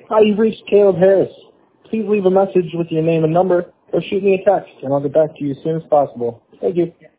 Hi, you've reached Caleb Harris. Please leave a message with your name and number, or shoot me a text, and I'll get back to you as soon as possible. Thank you.